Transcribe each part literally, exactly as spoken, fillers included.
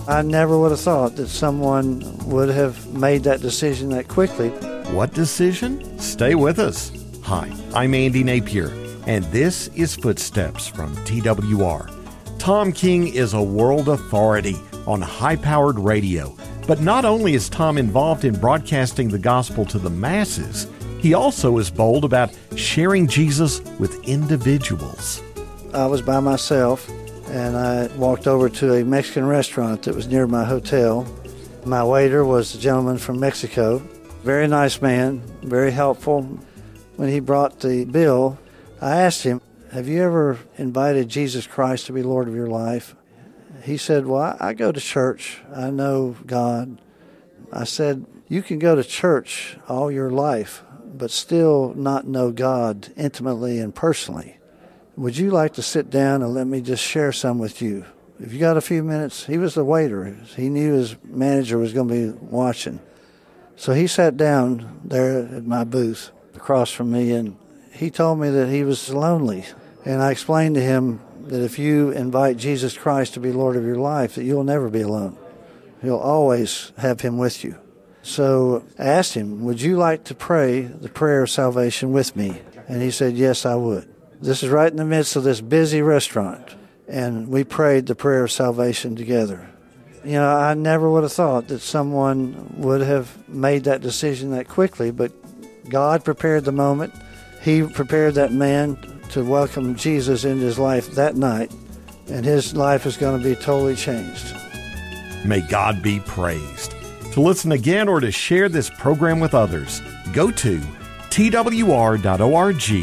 I never would have thought that someone would have made that decision that quickly. What decision? Stay with us. Hi, I'm Andy Napier, and this is Footsteps from T W R. Tom King is a world authority on high-powered radio. But not only is Tom involved in broadcasting the gospel to the masses, he also is bold about sharing Jesus with individuals. I was by myself, and I walked over to a Mexican restaurant that was near my hotel. My waiter was a gentleman from Mexico. Very nice man, very helpful. When he brought the bill, I asked him, "Have you ever invited Jesus Christ to be Lord of your life?" He said, "Well, I go to church. I know God." I said, "You can go to church all your life, but still not know God intimately and personally. Would you like to sit down and let me just share some with you? If you got a few minutes?" He was the waiter. He knew his manager was going to be watching. So he sat down there at my booth across from me, and he told me that he was lonely. And I explained to him that if you invite Jesus Christ to be Lord of your life, that you'll never be alone. You'll always have him with you. So I asked him, "Would you like to pray the prayer of salvation with me?" And he said, "Yes, I would." This is right in the midst of this busy restaurant, and we prayed the prayer of salvation together. You know, I never would have thought that someone would have made that decision that quickly, but God prepared the moment. He prepared that man to welcome Jesus into his life that night, and his life is going to be totally changed. May God be praised. To listen again or to share this program with others, go to twr.org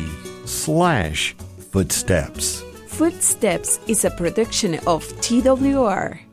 slash footsteps. Footsteps is a production of T W R.